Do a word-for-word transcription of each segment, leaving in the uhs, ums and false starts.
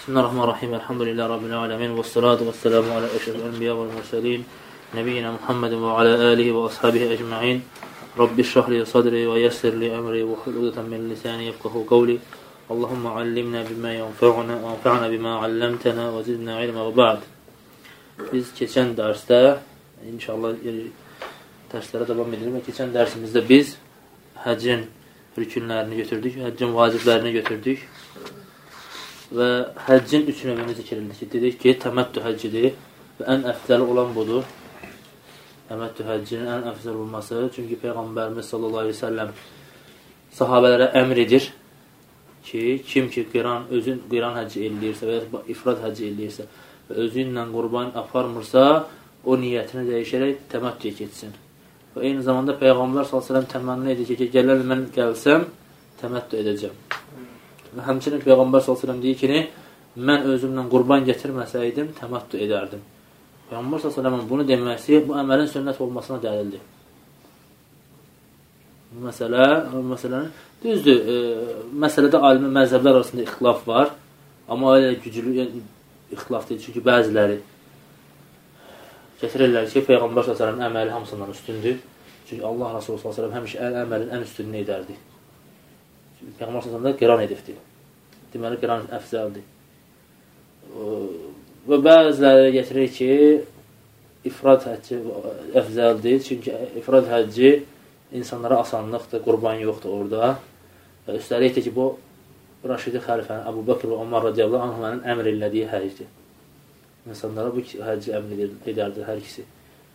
Bismillahirrahmanirrahim. Elhamdülillahi Rabbil alemin. Vessalatu vesselamu ala eşrefil enbiya vel murselin. Nebiyyina Muhammedin ve ala alihi ve ashabihi ecma'in. Rabbi şrah li sadri ve yessir li emri ve hlul ukdeten min lisani yefkahu kavli. Allahumma allimna bima yenfa'una ve enfa'na bima allamtana ve zidna ilma ve ba'd. Biz keçən dərsdə inşallah dərslərə davam edelim. Keçən dərsimizdə biz həccin rükünlərini götürdük, həccin vaciblərini götürdük. Və həccin üç növünü zikr edildik. Dedik ki, təməttü həccidir və ən əfzəli olan budur. Təməttü həccinin ən əfzəl olması. Çünki Peyğəmbərimiz sallallahu aleyhi ve sellem sahabələrə əmr edir ki, kim ki qiran, özün qiran həcci eləyirsə və ya ifrad həcci eləyirsə və özü ilə qurban aparmırsa, o niyyətini dəyişərək təməttüyə keçsin. Və eyni zamanda Peyğəmbər sallallahu aleyhi ve sellem təmənni edir ki, gələr mən gəlsəm, təməttü edəcəm. Və həmçinin Peyğəmbər sallallahu əleyhi və səlləm deyir ki, mən özümlə qurban gətirməsəydim, təməttü edərdim. Peyğəmbər sallallahu əleyhi və səlləmin bunu deməsi, bu əməlin sünnət olmasına dəlildir. Bu məsələ, bu məsələnin düzdür, e, məsələdə alimə məzhəblər arasında ixtilaf var, amma elə güclü yəni, ixtilaf deyil, çünki bəziləri gətirirlər ki, Peyğəmbər sallallahu əleyhi və səlləmin əməli hamısından üstündür. Çünki Allah Rasulü sallallahu əleyhi və səlləm həmişə əməlin ən üstününü edərdi. Peyğəmbər sallallahu əleyhi və səlləm qiran edibdir. Deməli, qiran əfzəldir. Və bəziləri gətirir ki, ifrad həcci əfzəldir. Çünki ifrad həcci insanlara asanlıqdır, qurban yoxdur orada. Və üstəlik ki, bu Raşidi xəlifənin, Əbu Bakr və Ömər radiyallahu anhümənin əmr elədiyi həcdir. İnsanlara bu həcci əmr edərdir hər ikisi.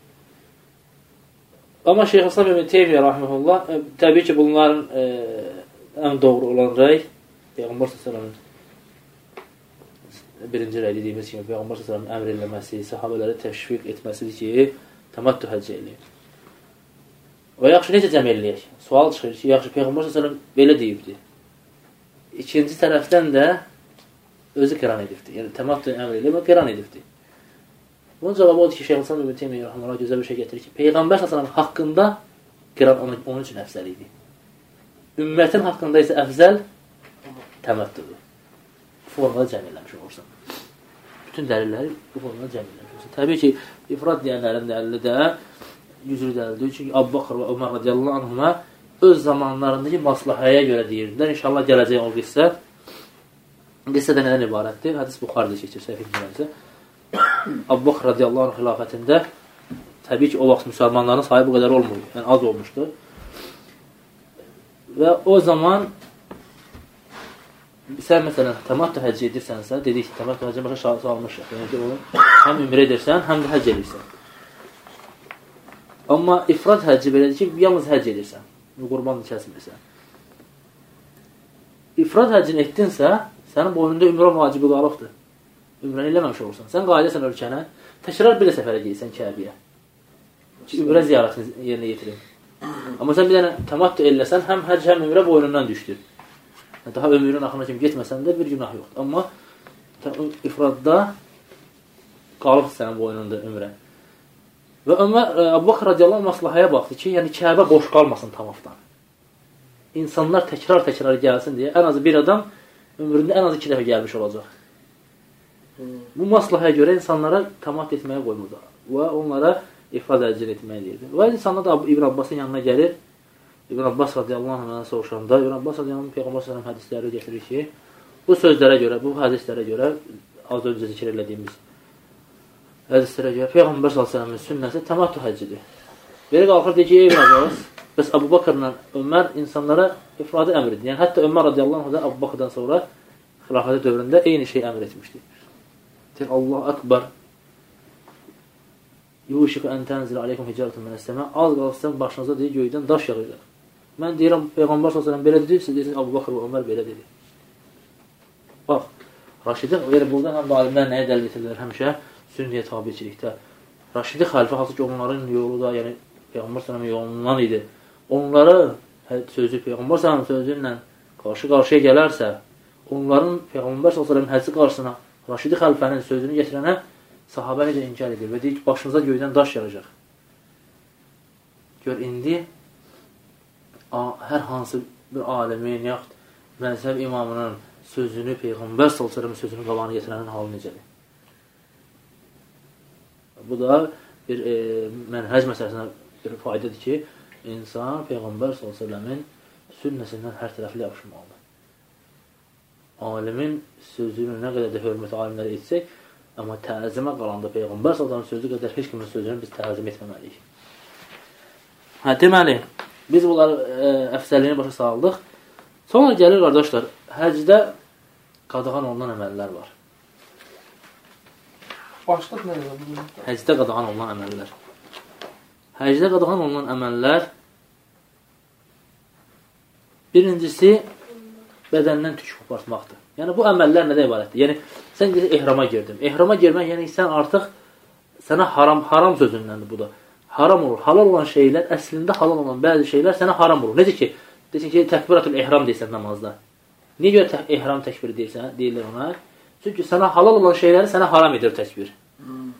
Amma Şeyx İslam ibn Teymiyyə rahmehullah, təbii ki, bunların e, ən doğru olan rəy Peyğəmbər sallallahu əleyhi və səlləmin birinci rəy dediyimiz kimi Peyğəmbər sallallahu əleyhi və səlləmin əmr eləməsi, sahabələri təşviq etməsidir ki, təməttü həcci eləyir. Və yaxşı, necə cəm eləyək? Sual çıxır ki, yaxşı, Peyğəmbər sallallahu əleyhi və səlləm belə deyibdir. İkinci tərəfdən də özü qiran edibdir. Yəni, təməttü əmr eləyir, qiran edibdir. Bunun cavabı odur ki, Şeyx İslam ibn Teymiyyə rahimehullah gözəl bir şey gətirir ki, Peyğəmbər sallallahu əleyhi və səlləm haqqında qiran onun, onun üçün əfzəl idi. Ümmətin haqqında isə əfzəl təməttüdür. Bu formada cəm eləmiş olursan. Bütün dəlilləri bu formada cəm eləmiş olursan. Təbii ki, ifrad deyənlərin dəlili də güclü dəlildir. Çünki Əbu Bakr və Ömər radiyallahu anhuma öz zamanlarındakı maslahəyə görə deyirdilər. İnşallah gələcək o qissə. Qissə də nədən ibarətdir? Hədis Buxarıda keçir, səhv etmirəmsə. Əbu Bakr radiyallahu anh xilafətində təbii ki, o vaxt müsəlmanların sayı bu qədər olmur. Yəni, az olmuşdur. Və o zaman sən məsələn təməttü həcc edirsənsə, dedik ki, təməttü həcc başa salmışıq. Yəni ki, onu həm ümrə edirsən, həm də həcc edirsən. Amma ifrad həcci belədir ki, yalnız həcc edirsən. Qurbanını kəsmirsən. İfrad həccini etdinsə, sənin boynunda ümrə vacibi qalıbdır. Ümrəni eləməmiş olursan. Sən qayıdırsan ölkənə, təkrar bir səfərə geyirsən Kəbəyə. Ki, ümrə ziyarətini yerinə yetirin. Amma sən bir dənə təməttü eləsən, həm həcc, həm ümrə boynundan düşdür. Daha ömrün axırına kimi getməsən də bir günah yoxdur. Amma ifradda qalıb sənin boynunda ümrə. Və Ömər, Əbu Bakr radiyallahu anh maslahəyə baxdı ki, yəni Kəbə boş qalmasın tamamdan. İnsanlar təkrar-təkrar gəlsin deyə, ən azı bir adam ömründə ən azı iki dəfə gəlmiş olacaq. Bu maslahəyə görə insanlara təmat etməyə qoymurdu və onlara ifrad həccini etməyə deyirdi. Və insanlar da İbn Abbasın yanına gəlir. İbn Abbas radiyallahu anhdan soruşanda, İbn Abbas radiyallahu anh Peyğəmbər sallallahu əleyhi və səlləm hədisləri gətirir ki, bu sözlərə görə, bu hədislərə görə, az öncə zikr elədiyimiz hədislərə görə Peyğəmbər sallallahu əleyhi və səlləmin sünnəsi təməttü həccidir. Belə qalxır deyir ki, ey İbn Abbas, bəs Əbu Bakrla Ömər insanlara ifradı əmr edir. Yəni, hətta Ömər radiyallahu anhdan Əbu Bakrdan sonra xilafəti dövründə eyni şey əmr etmişdir. Deyir, Allah akbar. Yuşiqə ən tənzilə aleykum hicarətun minəs-səmə. Az qalsın başınıza deyir, göydən daş yağırlar. Mən deyirəm, Peyğəmbər sallallahu əleyhi və səlləm belə dedi, siz deyirsiniz, Əbu Bakr və Ömər belə dedi. Bax, Raşidi, yəni buradan həm də alimlər nəyə dəlil etirlər həmişə? Sünniyə tabiçilikdə. Raşidi xəlifə, hansı ki, onların yolu da, yəni Peyğəmbər sallallahu əleyhi və səlləm yolundan idi. Onları, sözü Peyğəmbər sallallahu əleyhi və səlləm sözü ilə qarşı-qarşıya gələrsə, onların Peyğəmbər sallallahu əleyhi və səlləm həcci qarşısına Raşidi xəlifənin sözünü gətirənə sahabə necə inkar edir və deyir ki, başınıza göydən daş yaracaq. Gör, indi hər hansı bir alimin, yaxud məzhəb imamının sözünü, Peyğəmbər sallallahu əleyhi və səlləm sözünü qabağına gətirənin halı necədir? Bu da bir e, mənhəc məsələsinə bir faydadır ki, insan Peyğəmbər sallallahu əleyhi və səlləmin sünnəsindən hər tərəfli yapışmalıdır. Alimin sözünü nə qədər də hörmət alimlərə etsək, amma təzimə qalanda Peyğəmbər sallallahu əleyhi və səlləmin sözü qədər heç kimin sözünü biz təzim etməməliyik. Hə, deməli, biz bunları e, əfsəliyini başa saldıq. Sonra gəlir, qardaşlar, həcdə qadağan olunan əməllər var. Başlıq nədir? Həcdə qadağan olunan əməllər. Həcdə qadağan olunan əməllər birincisi bədəndən tük qopartmaqdır. Yəni, bu əməllər nədə ibarətdir? Yəni, sən ehrama girdin. Ehrama girmək, yəni sən artıq sənə haram, haram sözündəndir bu da. Haram olur. Halal olan şeylər, əslində halal olan bəzi şeylər sənə haram olur. Necə ki, desin ki, təkbiratul ehram deyirsən namazda. Niyə görə tək, ehram təkbiri deyirsən, deyirlər ona? Çünki sənə halal olan şeyləri sənə haram edir təkbir. Hmm.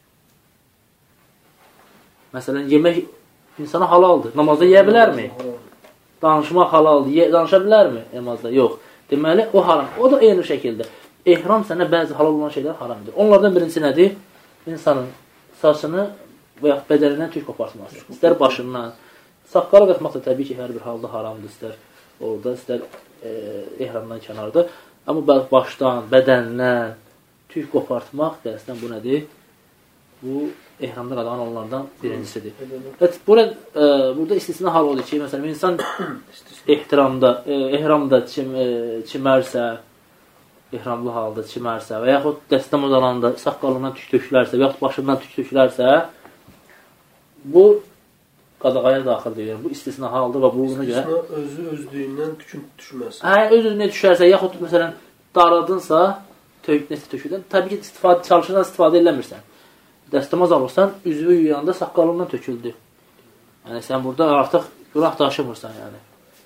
Məsələn, yemək insana halaldır. Namazda yeyə bilərmi? Danışmaq halaldır. Ye, danışa bilərmi namazda? Yox. Deməli, o haram. O da eyni şəkildə. Ehram sənə bəzi halal olan şeylər haram edir. Onlardan birincisi nədir? İnsanın saçını və ya bədənindən tük qopartması. İstər başından. Saqqalı qatmaq da təbii ki, hər bir halda haramdır. İstər orada, istər e, ehramdan kənarda. Amma başdan, bədəndən tük qopartmaq dəstən bu nədir? Bu ehramda qadağan olanlardan birincisidir. Evet, burada, e, burada istisna hal olur ki, məsələn, insan ehtiramda, e, ehramda çim, e, çimərsə, ehramlı halda çimərsə və yaxud dəstəmaz alanda saqqalından tük tökülərsə və yaxud başından tük tökülərsə, bu qadağaya daxildir. Yəni, bu istisna haldır və bu buna görə... İstisna özü özlüyündən tükün düşməsin. Hə, öz-özünə düşərsə, yaxud məsələn, daradınsa, tök, nəsə töküdən, təbii ki, istifadə, çalışırsan, istifadə eləmirsən. Dəstəmaz alırsan, üzvü yuyanda saqqalından töküldü. Yəni, sən burada artıq günah daşımırsan, yəni.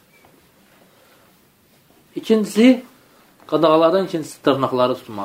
İkincisi, qadağalardan ikincisi tırnaqları tutmaq.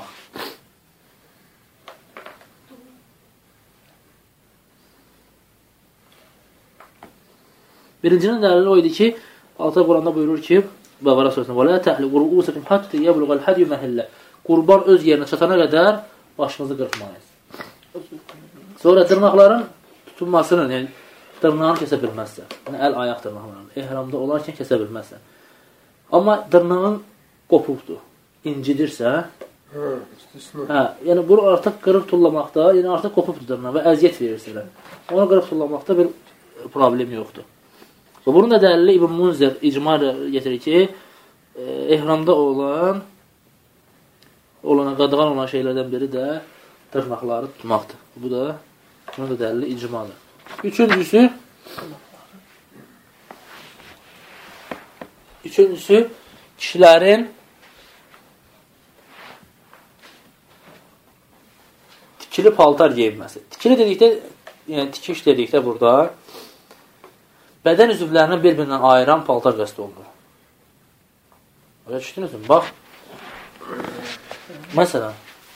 Birincinin dəlili o idi ki, Altay Quranda buyurur ki, Bəqara surəsində: "Və la tahliqu ru'usakum hatta yablugha al-hadyu mahilla." Qurban öz yerinə çatana qədər başınızı qırxmayın. Sonra dırnaqların tutulmasını, yəni dırnağını kəsə bilməzsən. Yəni əl ayaq dırnaqlarını ehramda olarkən kəsə bilməzsən. Amma dırnağın qopubdur, incidirsə, hə, istisna. Hə, yəni bunu artıq qırıb tullamaqda, yəni artıq qopubdur dırnaq və əziyyət verir sənə. Onu qırıb tullamaqda bir problem yoxdur. Və bunun da dəlili İbn Munzir icma getirir ki, e, ehramda olan olana qadağan olan şeylərdən biri də dırnaqları tutmaqdır. Bu da bunun da dəlili icmadır. Üçüncüsü Üçüncüsü kişilərin tikili paltar geyinməsi. Tikili dedikdə, yəni tikiş dedikdə burada bədən üzvlərini bir-birindən ayıran paltar qəsd olunur. Öyle düşdünüz mü? Bax. Məsələn,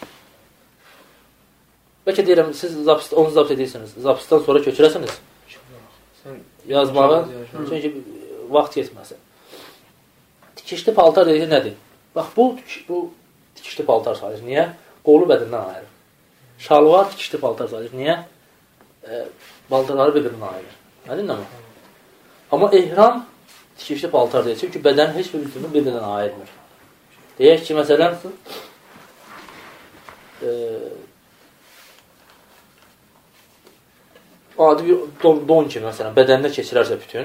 bəlkə deyirəm, siz zapist, onu zapt edirsiniz. Zapistdən sonra köçürəsiniz. Yazmağa, çünki vaxt getməsin. Tikişli paltar dediyi nədir? Bax, bu, bu tikişli paltar sayılır. Niyə? Qolu bədəndən ayırır. Şalvar tikişli paltar sayılır. Niyə? E, baltarları bir-birindən ayırır. Nədir, nə mi? Amma ehram tikişli paltar deyir. Çünki bədən heç bir üzvünü bir-birindən ayırmır. Deyək ki, məsələn, e, adi bir don, don kimi, məsələn, bədəndə keçirərsə bütün,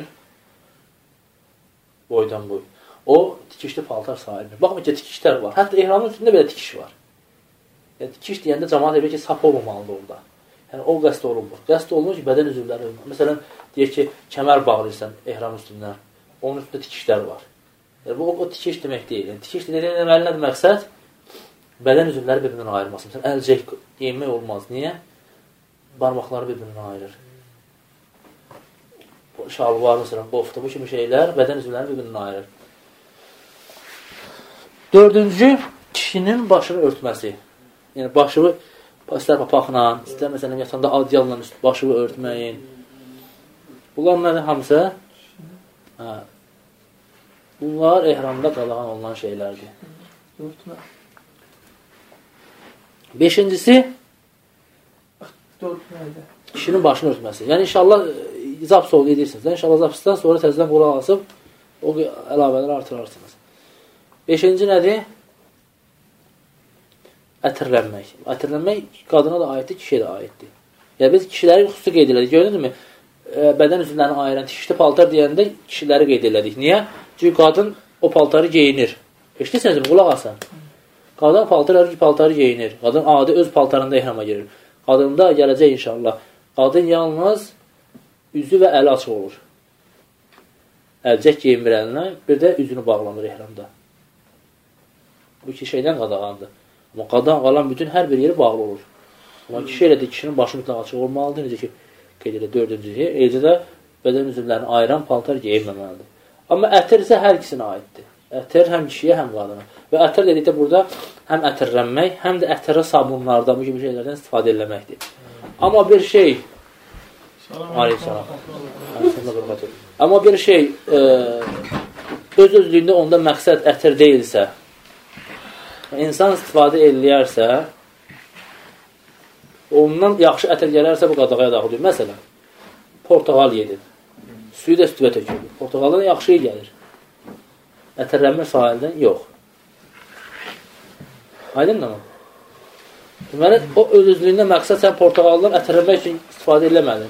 boydan boy, o tikişli paltar sayılmır. Baxma ki, tikişlər var. Hətta ehramın üstündə belə tikiş var. Yəni, tikiş deyəndə cəmaat edir ki, sap olmamalıdır orada. Yəni, o qəsd olunmur. Qəsd olunur ki, bədən üzvləri olmur. Məsələn, deyək ki, kəmər bağlayırsan ehram üstündən, onun üstündə tikişlər var. Yəni, bu, o, o tikiş demək deyil. Yəni, tikiş deyilən deməli nədir məqsəd? Bədən üzvləri bir-birindən ayırması. Məsələn, əlcək geyinmək olmaz. Niyə? Barmaqları bir-birindən ayırır. Şalvar, məsələn, qofta, bu kimi şeylər bədən üzvləri bir-birindən ayırır. Dördüncü, kişinin başını örtməsi. Yəni, başını istər papaqla, istər məsələn, yatanda adyalla başını örtməyin. Bunlar nədir hamısı? Hə. Bunlar ehramda qadağan olunan şeylərdir. Dörtmə. Beşincisi, Dörtmədə. kişinin başını örtməsi. Yəni, inşallah, zaps oldu edirsiniz. İnşallah zapsdan sonra təzədən qulaq asıb, o əlavələri artırarsınız. Beşinci nədir? Ətirlənmək. Ətirlənmək qadına da aiddir, kişiyə də aiddir. Yəni, biz kişiləri xüsusi qeyd elədik. Gördünüzmü? Bədən üzvlərini ayıran tikişli paltar deyəndə kişiləri qeyd elədik. Niyə? Çünki qadın o paltarı geyinir. Eşitirsiniz mi? Qulaq asın. Qadın paltar, paltarı geyinir. Qadın adi öz paltarında ehrama girir. Qadında gələcək inşallah. Qadın yalnız üzü və əli açıq olur. Əlcək geyinmir əlinə, bir də üzünü bağlanır ehramda. Bu iki şeydən qadağandır. Amma qadağan qalan bütün hər bir yeri bağlı olur. Amma kişi elədir, kişinin başı mütləq açıq olmalıdır. Necə ki, qeyd elə dördüncü şey. Eləcə də bədən üzvlərini ayıran paltar geyinməməlidir. Amma ətir isə hər ikisinə aiddir. Ətir həm kişiyə, həm qadına. Və ətir dedikdə burada həm ətirlənmək, həm də ətirə sabunlardan, bu kimi şeylərdən istifadə eləməkdir. Amma bir şey Aleyhisselam. Amma bir şey e, öz özlüyündə onda məqsəd ətir deyilsə, insan istifadə eləyərsə, ondan yaxşı ətir gələrsə, bu qadağaya daxil. Məsələn, portağal yedin. Suyu da üstüvə tökülür. Portağaldan yaxşı iyi gəlir. Ətirlənmə sahildən yox. Aydın mı? Deməli, o öz özlüyündə məqsəd sən portağaldan ətirlənmək üçün istifadə eləmədin.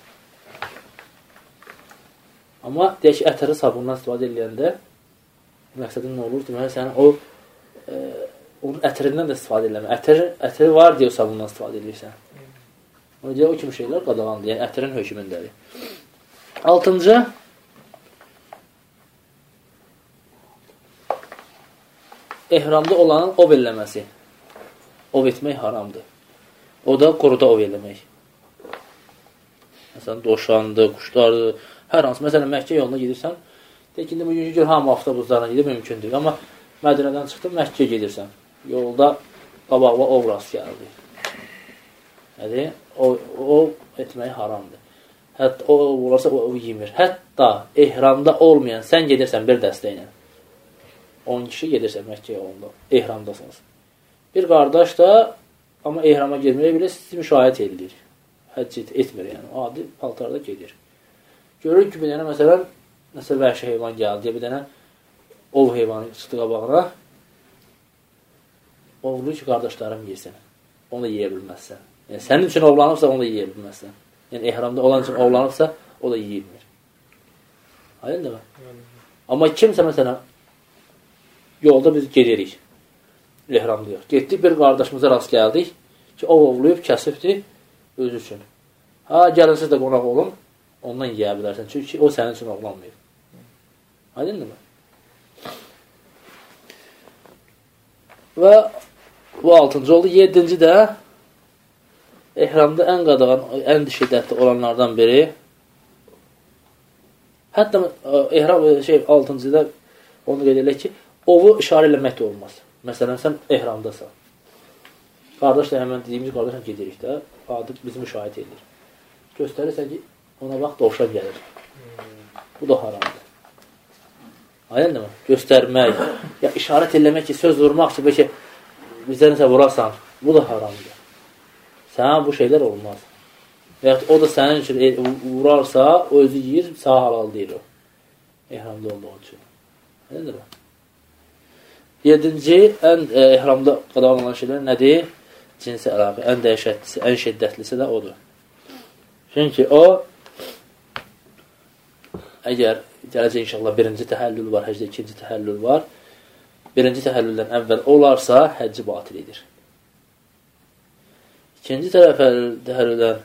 Amma deyək ki, ətəri sabundan istifadə edəndə məqsədin nə olur? Deməli, sən o e, onun ətirindən də istifadə eləmə. Ətiri, ətiri var deyə o sabundan istifadə edirsən. Ona görə o kimi şeylər qadağandır. Yəni, ətirin hökmündədir. Altıncı, ehramda olanın ov eləməsi. Ov etmək haramdır. O da quruda ov eləmək. Məsələn, doşandır, quşlardır, hər hansı. Məsələn, Məkkə yoluna gedirsən, deyək ki, bugünkü gün hamı avtobuslarına gedir, mümkündür. Amma Mədinədən çıxdın, Məkkəyə gedirsən. Yolda qabaqla ov rast gəldi. Yəni, o, o etmək haramdır. Hətta o olarsa, o yemir. Hətta ehramda olmayan, sən gedirsən bir dəstə ilə. on kişi gedirsən Məkkə yolunda, ehramdasınız. Bir qardaş da, amma ehrama girməyə bilə, sizi müşahidə edilir. Həcc etmir, yəni. Adi paltarda gedir. Görür ki, bir dənə, məsələn, nəsə vəhşi heyvan gəldi, bir dənə ov heyvanı çıxdı qabağına, ovlu ki, qardaşlarım yesin. Onu da yeyə bilməzsən. Yəni, sənin üçün ovlanıbsa, onu da yeyə bilməzsən. Yəni, ehramda olan üçün ovlanıbsa, o da yeyilmir. Aydın demə? Amma kimsə, məsələn, yolda biz gedirik. Ehramda yox. Getdik, bir qardaşımıza rast gəldik ki, o ovluyub, kəsibdir özü üçün. Ha, gəlin siz də qonaq olun, ondan yeyə bilərsən. Çünki o sənin üçün ovlanmayıb. Aydın demə? Və bu altıncı oldu. Yedinci də ehramda ən qadağan, ən şiddətli olanlardan biri. Hətta ehram şey altıncıda onu qeyd edək ki, ovu işarə eləmək də olmaz. Məsələn, sən ehramdasan. Qardaş da həmən dediyimiz qardaşla gedirik də, adi bizi müşahidə edir. Göstərirsən ki, ona bax, dovşan gəlir. Bu da haramdır. Aydın demə? Göstərmək, ya işarət eləmək ki, söz vurmaq ki, bəlkə bizə nəsə vurasan, bu da haramdır. Sənə bu şeylər olmaz. Və yaxud o da sənin üçün vurarsa, o özü yiyir, sağ halal deyir o. Ehramda olduğu üçün. Aydın demə? Yedinci, ən e, ehramda qadağan olan şeylər nədir? Cinsi əlaqə, ən dəhşətlisi, ən şiddətlisi də odur. Çünki o, əgər gələcək inşallah birinci təhəllül var, həcdə ikinci təhəllül var, birinci təhəllüldən əvvəl olarsa, həcci batil edir. İkinci təhəllüldən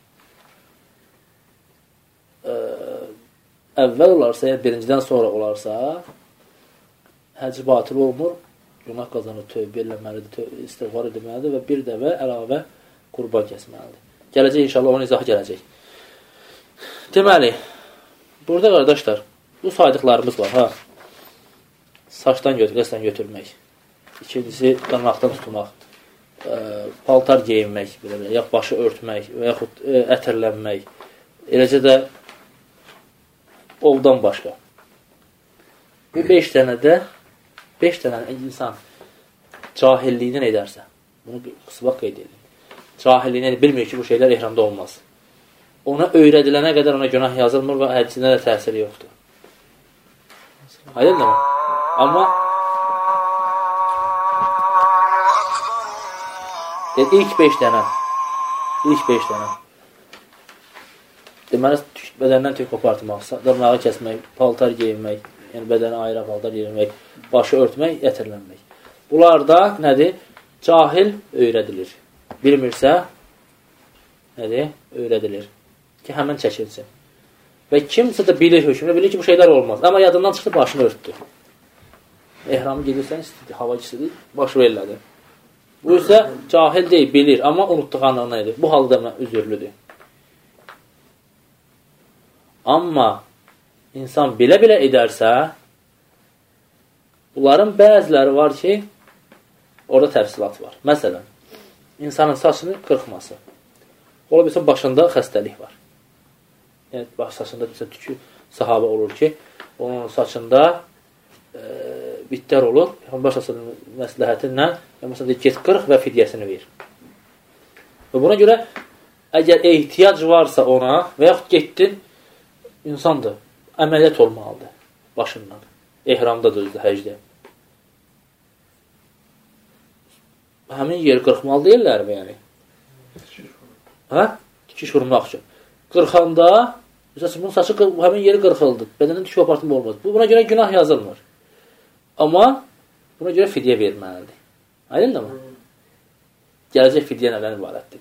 ə, əvvəl olarsa, yəni birincidən sonra olarsa, həcc batil olmur, günah qazanır, tövbə eləməlidir, istiğfar edilməlidir və bir dəvə əlavə qurban kəsməlidir. Gələcək inşallah, onun izahı gələcək. Deməli, burada qardaşlar, bu saydıqlarımız var, ha? Saçdan götür, qəsdən götürmək. İkincisi, dırnaqdan tutmaq, ə, paltar geyinmək, belə belə, yaxud başı örtmək və yaxud ə, ətirlənmək. Eləcə də ovdan başqa. Bu beş dənə də beş dənə insan cahilliyindən edərsə, bunu qısbaq qeyd edin. Cahilliyindən bilmir ki, bu şeylər ehramda olmaz. Ona öyrədilənə qədər ona günah yazılmır və hədisində də təsiri yoxdur. Aydın mı? Amma ilk beş dənə ilk beş dənə deməli, bədəndən tük qopartmaq, dırnağı kəsmək, paltar geyinmək, yəni bədəni ayrı paltar geyinmək, başı örtmək, yətərlənmək. Bunlar da nədir? Cahil öyrədilir. Bilmirsə, nədir? Öyrədilir. Ki, həmən çəkilsin. Və kimsə də bilir hökmünü, bilir ki, bu şeylər olmaz. Amma yadından çıxdı, başını örtdü. Ehramı gedirsən, istedi, hava istedi, başı verilədi. Bu isə cahil deyil, bilir, amma unutduğanlığına edir. Bu halda üzürlüdür. Amma insan bilə-bilə edərsə, bunların bəziləri var ki, orada təfsilat var. Məsələn, insanın saçını qırxması. Ola bilsin, başında xəstəlik var. Yəni, baş saçında tükü sahabə olur ki, onun saçında e, bitlər olur. Baş saçının məsləhətinlə, məsələn, get qırx və fidyəsini ver. Və buna görə, əgər ehtiyac varsa ona və yaxud getdin, insandır, əməliyyat olmalıdır başından. Ehramda da özdə, həcdə. Həmin yeri qırxmalı deyirlər mi, yəni? Hə? Tikiş vurmaq üçün. Qırxanda, məsələn, bunun saçı həmin yeri qırxıldı. Bədənin tükü apartımı olmaz. Bu, buna görə günah yazılmır. Amma buna görə fidyə verməlidir. Aydın mı? Gələcək fidyə nədən ibarətdir?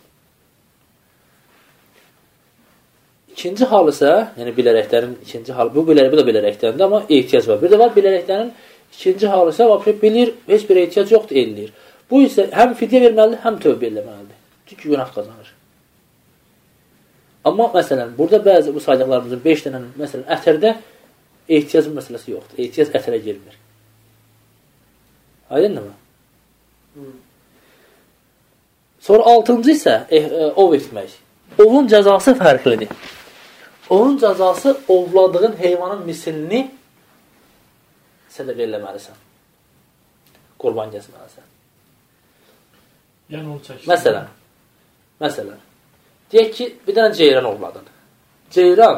İkinci hal isə, yəni bilərəklərin ikinci halı, bu, bilərək, bu da bilərəklərində, amma ehtiyac var. Bir də var, bilərəklərin ikinci halı isə, bilir, heç bir ehtiyac yoxdur, eləyir. Bu isə həm fidyə verməlidir, həm tövbə eləməlidir. Çünki günah qazanır. Amma, məsələn, burada bəzi bu saydıqlarımızın beş dənənin, məsələn, ətərdə ehtiyac məsələsi yoxdur. Ehtiyac ətərə girmir. Aydın mı? Sonra altıncı isə eh, ov etmək. Ovun cəzası fərqlidir. Ovun cəzası ovladığın heyvanın misilini sədəqə eləməlisən. Qurban kəsməlisən. Yəni onu çəksin. Məsələn, məsələn, deyək ki, bir dənə ceyran ovladın. Ceyran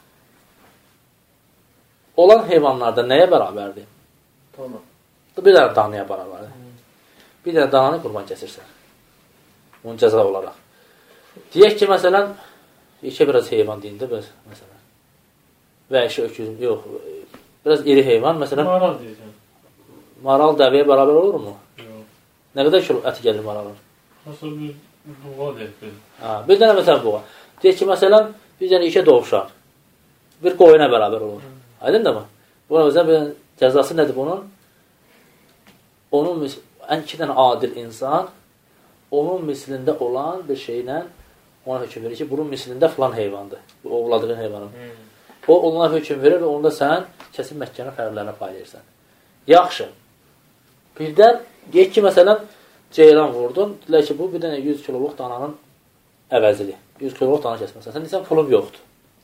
olan heyvanlarda nəyə bərabərdir? Tamam. Bir dənə danaya bərabərdir. Bir dənə dananı qurban kəsirsən. Onun cəza olaraq. Deyək ki, məsələn, işə biraz heyvan deyində, məsələn, vəhşi öküz, yox, biraz iri heyvan, məsələn, maral deyəcəm. Maral dəvəyə bərabər olur mu? Yox. Nə qədər kilo əti gəlir maralın? Nasıl bir buğa deyək. Ha, bir dənə məsələn buğa. Deyək ki, məsələn, bir dənə işə dovşan, bir qoyuna bərabər olur. Aydın da mı? Buna məsələn, cəzası nədir bunun? Onun, ən iki dənə adil insan, onun mislində olan bir şeylə ona hökm verir ki, bunun mislində filan heyvandır. Bu ovladığın heyvanın. Hmm. O, onlara hökm verir və onda sən kəsib Məkkənin fərqlərinə paylayırsan. Yaxşı. Birdən, deyək ki, məsələn, ceyran vurdun. Deyək ki, bu bir dənə yüz kiloluq dananın əvəzili. yüz kiloluq dana kəsməsən. Sən deyirsən, pulum yoxdur.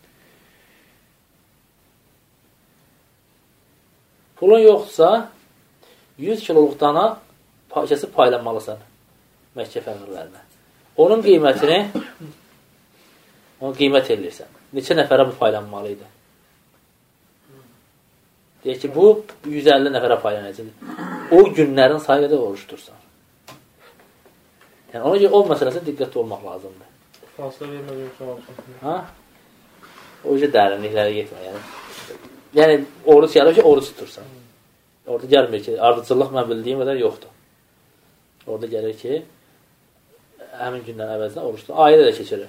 Pulun yoxdursa, yüz kiloluq dana kəsib paylanmalısan Məkkə fərqlərinə. Onun qiymətini onu qiymət edirsən. Neçə nəfərə bu paylanmalıydı? Deyək ki, bu yüz əlli nəfərə paylanacaqdır. O günlərin sayı qədər oruç tutursan. Yəni, ona görə o məsələsinə diqqətli olmaq lazımdır. Fasilə verməmək üçün. Ha? O yüzden dərinliklərə getmə. Yəni, yəni oruç gəlir ki, oruç tutursan. Orada gəlmir ki, ardıcıllıq mən bildiyim qədər yoxdur. Orada gəlir ki, həmin gündən əvəzinə oruçdur. Ailə də keçirir.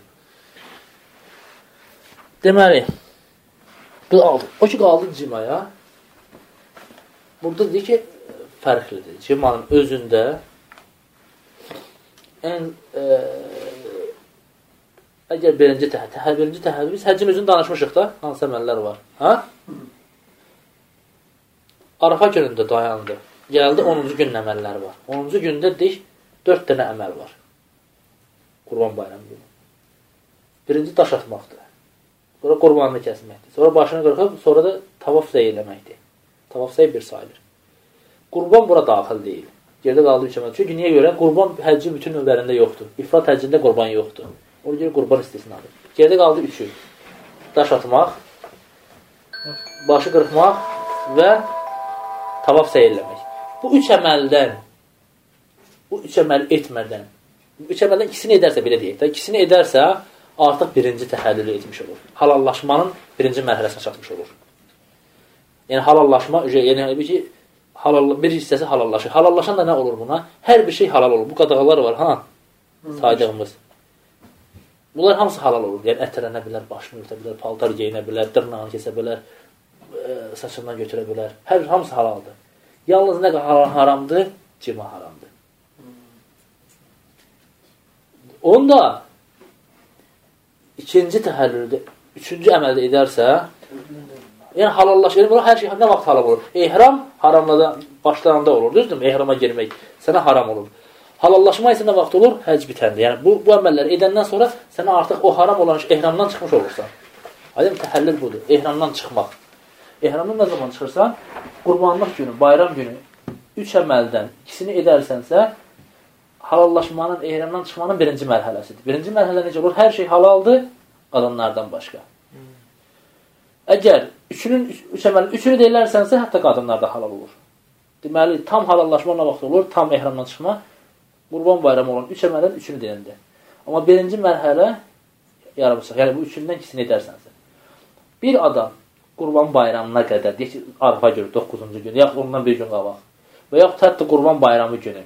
Deməli, o ki, qaldı cimaya. Burada deyir ki, fərqlidir. Cimanın özündə ən e, əgər birinci təhəbbür, birinci təhəbbür, biz həccin özünü danışmışıq da, hansı əməllər var. Ha? Arafa günündə dayandı. Gəldi, onuncu günün əməlləri var. onuncu gündə deyik, dörd dənə əməl var. Qurban bayramı günü. Birinci daş atmaqdır. Sonra qurbanını kəsməkdir. Sonra başını qırxıb, sonra da tavaf zəy eləməkdir. Tavaf zəy bir sayılır. Qurban bura daxil deyil. Yerdə qaldı üç əməl. Çünki niyə görə? Qurban həccin bütün növlərində yoxdur. İfrat həccində qurban yoxdur. Ona görə qurban istisnadır. Yerdə qaldı üçü. Daş atmaq, başı qırxmaq və tavaf səyirləmək. Bu üç əməldən, bu üç əməl etmədən, bu üç əməldən ikisini edərsə, belə deyək də, ikisini edərsə, artıq birinci təhəllülü etmiş olur. Halallaşmanın birinci mərhələsinə çatmış olur. Yəni, halallaşma, yəni ki, halal, bir hissəsi halallaşır. Halallaşan da nə olur buna? Hər bir şey halal olur. Bu qadağalar var, ha? Saydığımız. Bunlar hamısı halal olur. Yəni, ətələnə bilər, başını örtə bilər, paltar geyinə bilər, dırnağını kesə bilər, saçından götürə bilər. Hər hamısı halaldır. Yalnız nə qədər haramdır? Cima haramdır. Onda ikinci təhəllüldə, üçüncü əməldə edərsə, yəni halallaşır. Yəni, hər şey nə vaxt halal olur? Ehram haramlada başlarında olur, düzdür mü? Ehrama girmək sənə haram olur. Halallaşma isə nə vaxt olur? Həcc bitəndə. Yəni, bu, bu əməlləri edəndən sonra sənə artıq o haram olan ehramdan çıxmış olursan. Aydın, təhəllül budur. Ehramdan çıxmaq. Ehramdan nə zaman çıxırsan? Qurbanlıq günü, bayram günü üç əməldən ikisini edərsənsə, halallaşmanın, ehramdan çıxmanın birinci mərhələsidir. Birinci mərhələ necə olur? Hər şey halaldır, qadınlardan başqa. Əgər üçünün, üç əməlin üçünü deyilərsənsə, hətta qadınlar da halal olur. Deməli, tam halallaşma nə vaxt olur? Tam ehramdan çıxma, qurban bayramı olan üç əməlin üçünü deyəndə. Amma birinci mərhələ yarımsaq. Yəni, bu üçündən ikisini edərsənsə. Bir adam qurban bayramına qədər, deyək ki, Arafa görür, doqquzuncu gün, yaxud ondan bir gün qabaq və yaxud hətta qurban bayramı günü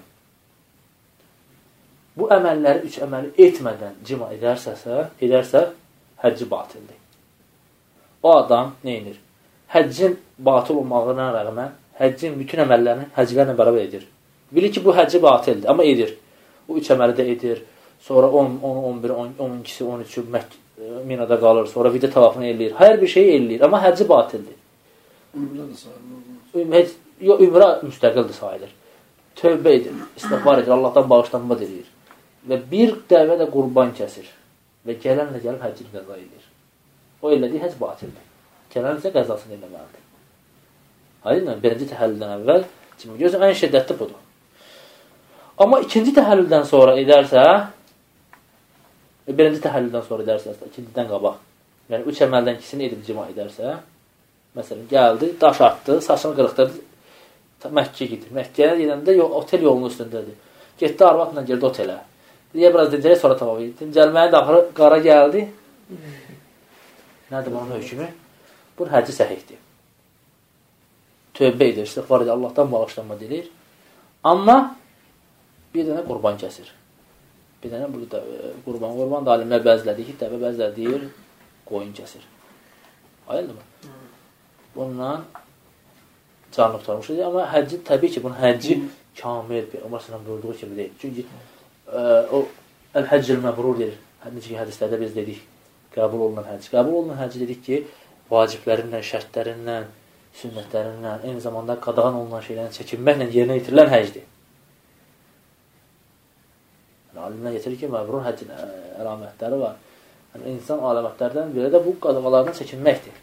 bu əməlləri, üç əməli etmədən cima edərsəsə, edərsə, həcci batildir. O adam nə edir? Həccin batıl olmağına rəğmən, həccin bütün əməllərini həcclərlə bərabər edir. Bilir ki, bu həcci batildir, amma edir. O üç əməli də edir. Sonra on, on, on bir, on iki, on üç Minada qalır. Sonra vidə tavafını eləyir. Hər bir şeyi eləyir, amma həcci batildir. Ümrə də sayılır. Yox, ümrə müstəqildir sayılır. Tövbə edir, istiğfar edir, Allahdan bağışlanma dilir. Və bir dəvə də qurban kəsir. Və gələnlə gəlib həccini qəza edir. O elədiyi həcc batildir. Gələn isə qəzasını eləməlidir. Aydın mı? Birinci təhəllüldən əvvəl gözüm ən şiddətli budur. Amma ikinci təhəllüldən sonra edərsə, birinci təhəllüldən sonra edərsə, ikincidən qabaq, yəni üç əməldən ikisini edib cima edərsə, məsələn, gəldi, daş atdı, saçını qırıqdırdı, Məkkəyə gedir. Məkkəyə gedəndə otel yolunun üstündədir. Getdi, arvadla girdi otelə. Deyə biraz dincələ, sonra tavaf etdi. Dincəlməyin daxırı qara gəldi. Nədir bunun hökmü? Bu həcci səhihdir. Tövbə edir, istiğfar edir, Allahdan bağışlanma dilir. Amma bir dənə qurban kəsir. Bir dənə burada qurban, qurban da alimlər bəziləri deyir ki, dəvə bəziləri deyir, qoyun kəsir. Ayıldı mı? Bundan canlı tutarmışdır. Amma həcci, təbii ki, bunun həcci kamil, Ömər sələm buyurduğu kimi deyil. Çünki ə, o əl-həccil məbrur deyir. Necə ki, hədislərdə biz dedik, qəbul olunan həcc. Qəbul olunan həcci dedik ki, vaciblərinlə, şərtlərinlə, sünnətlərinlə, eyni zamanda qadağan olunan şeylərin çəkinməklə yerinə yetirilən həcdir. Yəni, alimlər getirir ki, məbrur həccin əlamətləri var. Yəni, insan əlamətlərdən biri də bu qadağalardan çəkinməkdir.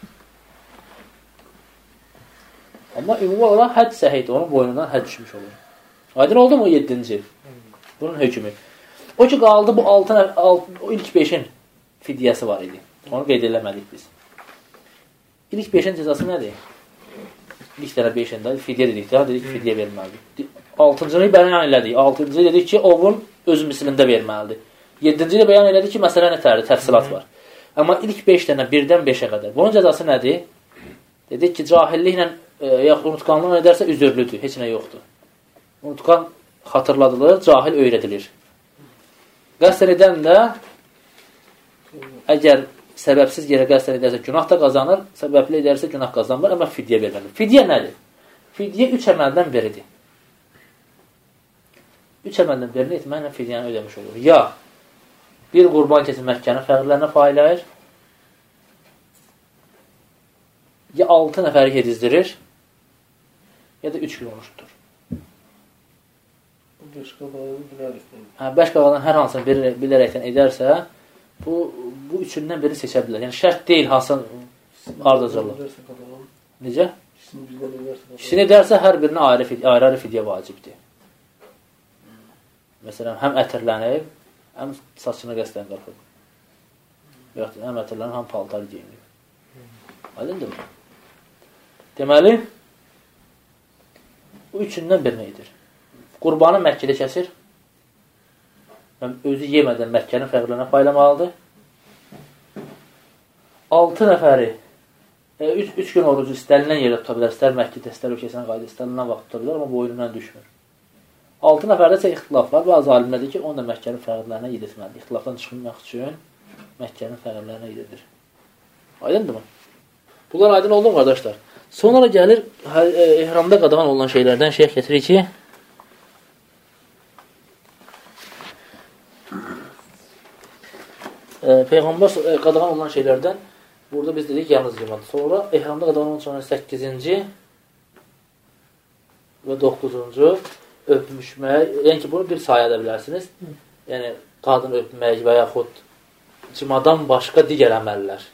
Amma ümumi olaraq həcc səhiydir, onun boynundan həcc düşmüş olur. Aydın oldu mu o yeddinci? Bunun hökmü. O ki, qaldı bu altın, altın, o ilk beşin fidyəsi var idi. Onu qeyd eləmədik biz. İlk beşin cəzası nədir? İlk dənə beşində fidyə dedik, ya, dedik ki, fidyə verməlidir. Altıncını bəyan elədik. Altıncı dedik ki, ovun öz mislində verməlidir. Yeddinci də bəyan elədik ki, məsələ nətərdir, təfsilat var. Amma ilk beş dənə birdən beşə qədər. Bunun cəzası nədir? Dedik ki, cahilliklə yaxud unutqanlıq edərsə üzürlüdür, heç nə yoxdur. Unutqan xatırladılır, cahil öyrədilir. Qəsdən edən də əgər səbəbsiz yerə qəsdən edərsə günah da qazanır, səbəbli edərsə günah qazanmır, amma fidyə verilir. Fidyə nədir? Fidyə üç əməldən biridir. Üç əməldən birini etməklə fidyəni ödəmiş olur. Ya bir qurban keçib Məkkənin fərqlərinə faylayır, ya altı nəfəri yedizdirir, ya da üç gün oruçdur. Bu beş qadağanı bilərəkdən. Hə, beş qadağanın hər hansını bilərəkdən edərsə, bu, bu üçündən birini seçə bilər. Yəni, şərt deyil hansı ardacalıq. Necə? İkisini birdən edərsə. İkisini edərsə, hər birinə ayrı-ayrı fidyə vacibdir. Məsələn, həm ətirlənib, həm saçını qəsdən qırxıb. Yox, həm ətirlənib, həm paltar geyinib. Aydındır mı? Deməli, bu üçündən birini edir. Qurbanı Məkkədə kəsir. Özü yemədən Məkkənin fərqlərinə paylamaqlıdır. Altı nəfəri e, üç, üç gün orucu istənilən yerdə tuta bilər. İstər Məkkədə, istər ölkəsindən qayda, istənilən vaxt tuta bilər, amma boynundan düşmür. Altı nəfərdə isə ixtilaf var. Bazı alimlər deyir ki, onu da Məkkənin fərqlərinə yedirtməlidir. İxtilafdan çıxmaq üçün Məkkənin fərqlərinə yedirdir. Aydındır mı? Bunlar aydın oldu mu, qardaşlar? Sonra gəlir, ehramda qadağan olunan şeylərdən şeyh getirir ki, e, Peyğəmbər qadağan olunan şeylərdən burada biz dedik yalnız limandır. Sonra ehramda qadağan olunan sonra səkkizinci və doqquzuncu öpmüşmək, yəni ki, bunu bir saya edə bilərsiniz. Yəni, qadın öpmək və yaxud cimadan başqa digər əməllər.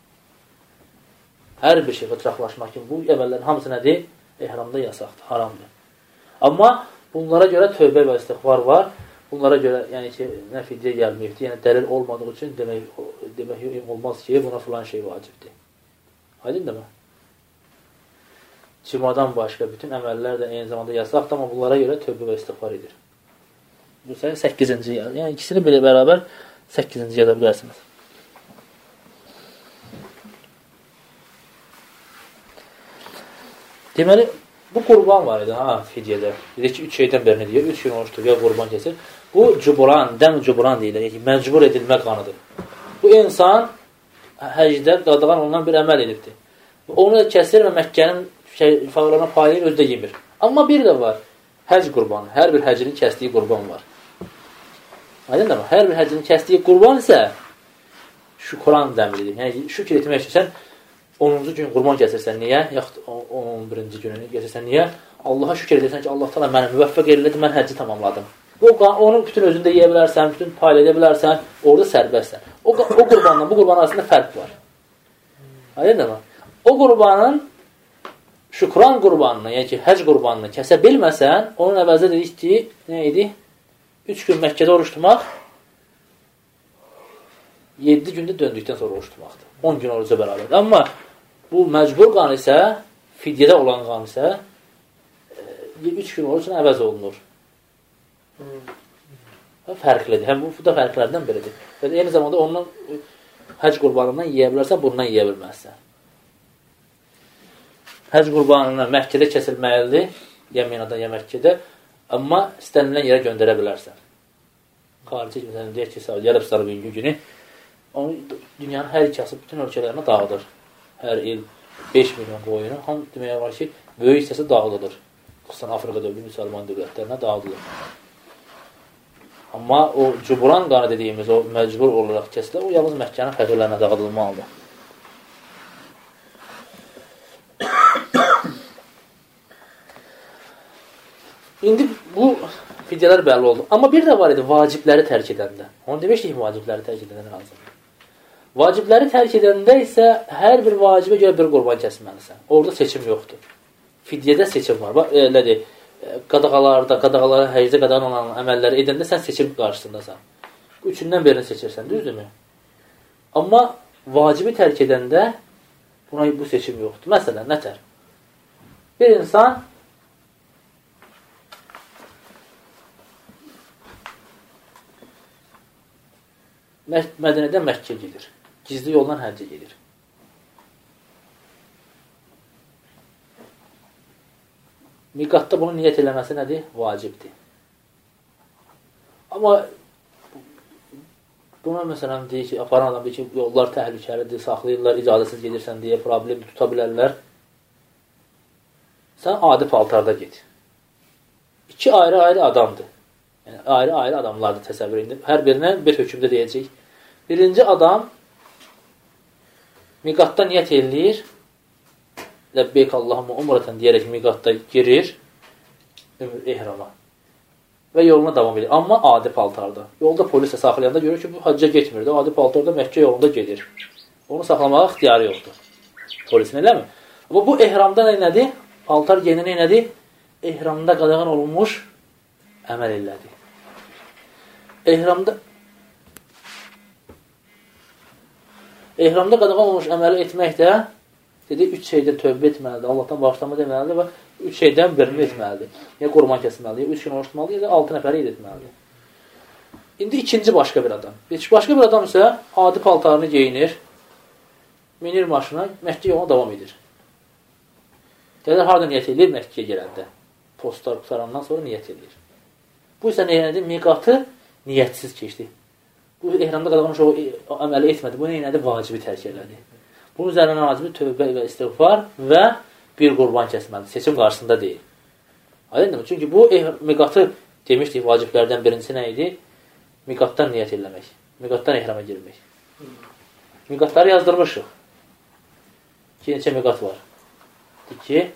Hər bir şey fıtraqlaşmaq kimi bu əməllərin hamısı nədir? Ehramda yasaqdır, haramdır. Amma bunlara görə tövbə və istiğfar var. Bunlara görə, yəni ki, nə fidyə gəlməyibdir. Yəni, dəlil olmadığı üçün demək, demək olmaz ki, buna filan şey vacibdir. Aydındır mı? Cimadan başqa bütün əməllər də eyni zamanda yasaqdır, amma bunlara görə tövbə və istiğfar edir. Bu sayı səkkizinci yer. Yəni, ikisini belə bərabər səkkizinci yerdə bilərsiniz. Deməli, bu qurban var idi, ha, fidyədə. Dedik ki, üç şeydən birini deyir, üç gün oruç tutuyor, qurban kesir. Bu, cubran, dəm cubran deyilir, yəni məcbur edilmə qanıdır. Bu insan həcdə qadağan olunan bir əməl edibdir. Onu kəsir və Məkkənin şey, fağlarına paylayır, özü də yemir. Amma bir də var, həc qurbanı, hər bir həcinin kəsdiyi qurban var. Aydın da mı? Hər bir həcinin kəsdiyi qurban isə şükran dəmlidir. Yəni, şükür etmək üçün sən onuncu gün qurban kəsirsən, niyə? Yaxud on birinci gününü kəsirsən, niyə? Allaha şükür edirsən ki, Allah təala məni müvəffəq elədi, mən həcci tamamladım. O, onun bütün özünü də yeyə bilərsən, bütün paylayada bilərsən, orada sərbəstsən. O, o qurbanla bu qurban arasında fərq var. Aydın mı? O qurbanın şükran qurbanını, yəni ki, həc qurbanını kəsə bilməsən, onun əvəzində dedik ki, nə idi? üç gün Məkkədə oruç tutmaq, yeddi gündə döndükdən sonra oruç tutmaqdır. on gün oruca bərabərdir. Amma bu məcbur qan isə, fidyədə olan qan isə üç gün orucuna əvəz olunur. Hmm. Fərqlidir. Həm bu da fərqlərdən biridir. Yəni, eyni zamanda ondan həc qurbanından yeyə bilərsən, bundan yeyə bilməzsən. Həc qurbanından Məkkədə kəsilməlidir, ya Minada, ya Məkkədə, amma istənilən yerə göndərə bilərsən. Xarici, məsələn, deyək ki, Səudiyyə Ərəbistanı bugünkü günü onu dünyanın hər ikisi bütün ölkələrinə dağıdır. Hər il beş milyon qoyunu, ham deməyə var ki, böyük hissəsi dağıdılır. Xüsusən Afrikada bir müsəlman dövlətlərinə dağıdılır. Amma o cubran qanı dediyimiz, o məcbur olaraq kəsilir, o yalnız Məkkənin fəqirlərinə dağıdılmalıdır. İndi bu fidyələr bəlli oldu. Amma bir də var idi, vacibləri tərk edəndə. Onu demişdik ki, vacibləri tərk edəndə lazım. Vacibləri tərk edəndə isə hər bir vacibə görə bir qurban kəsməlisən. Orada seçim yoxdur. Fidyədə seçim var. Bax, elədir, qadağalarda, qadağalara, həcdə qadağan olan əməlləri edəndə sən seçim qarşısındasan. Üçündən birini seçirsən, düzdürmü? Amma vacibi tərk edəndə buna bu seçim yoxdur. Məsələn, nətər? Bir insan Mədinədən Məkkə gedir. Gizli yoldan həccə gedir. Miqatda bunu niyyət eləməsi nədir? Vacibdir. Amma buna məsələn deyir ki, aparan adam deyir ki, yollar təhlükəlidir, saxlayırlar, icazəsiz gedirsən deyə problem tuta bilərlər. Sən adi paltarda get. İki ayrı-ayrı adamdır. Yəni, ayrı-ayrı adamlardır təsəvvür edin. Hər birinə bir hökmdə deyəcək. Birinci adam miqatda niyyət eləyir. Ləbbeyk Allahumma umratan deyərək miqatda girir ehrama. Və yoluna davam edir. Amma adi paltarda. Yolda polis saxlayanda görür ki, bu hacca getmir. Adi paltarda Məkkə yolunda gedir. Onu saxlamağa ixtiyarı yoxdur. Polisin eləmi? Amma bu ehramda nədir? Paltar geyinə nədir? Ehramda qadağan olunmuş əməl elədi. ehramda ehramda qadağan olmuş əməli etmək də dedi, üç şeydən tövbə etməlidir, Allahdan bağışlanma deməlidir və üç şeydən birini etməlidir. Ya qurban kəsməlidir, ya üç gün oruç tutmalıdır, ya da altı nəfəri id etməlidir. İndi ikinci başqa bir adam. Başqa bir adam isə adi paltarını geyinir, minir maşına, Məkkə yoluna davam edir. Gəlir, harada niyyət edir? Məkkəyə gələndə. Postlar qutarandan sonra niyyət edir. Bu isə neynədir? Miqatı niyyətsiz keçdi. Bu ehramda qadağan o əməli etmədi. Bu neynədir? Vacibi tərk elədi. Bunun üzərinə vacibi tövbə və istiğfar və bir qurban kəsməlidir. Seçim qarşısında deyil. Aydındır mı? Çünki bu miqatı demişdik, vaciblərdən birincisi nə idi? Miqatdan niyyət eləmək. Miqatdan ehrama girmək. Miqatları yazdırmışıq. İki neçə miqat var. İki.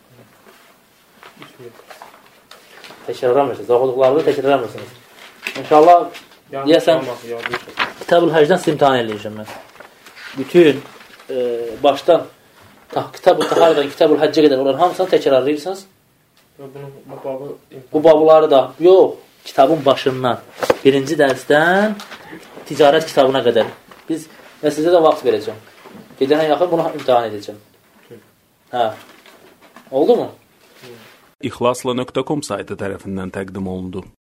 Təkrarlamırsınız. Oxuduqlarınızı təkrarlamırsınız. İnşallah deyəsən Kitab-ül Həcdən sizi imtihan edəcəm mən. Bütün e, başdan Kitab-ül Taharədən Kitab-ül Həccə qədər olan hamısını təkrarlayırsınız. Bu babları da yox, kitabın başından birinci dərsdən ticarət kitabına qədər. Biz və sizə də vaxt verəcəm. Gedənə yaxın bunu imtihan edəcəm. Hə. Oldu mu? İxlasla nöqtə com saytı tərəfindən təqdim olundu.